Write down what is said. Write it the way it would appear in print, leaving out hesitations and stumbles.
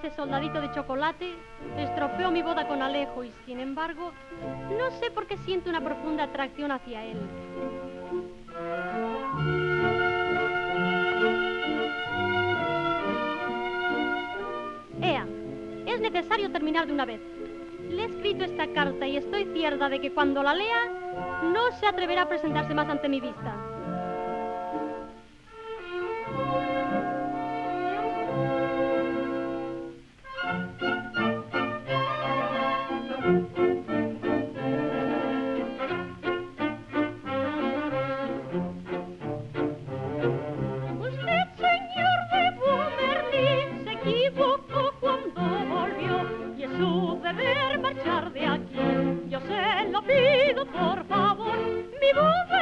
ese soldadito de chocolate estropeó mi boda con Alejo y, sin embargo, no sé por qué siento una profunda atracción hacia él. Ea, es necesario terminar de una vez. Le he escrito esta carta y estoy cierta de que cuando la lea no se atreverá a presentarse más ante mi vista. Usted, señor de Bumberlí, se equivocó cuando volvió y es su deber marchar de aquí. Yo se lo pido, por favor, mi boda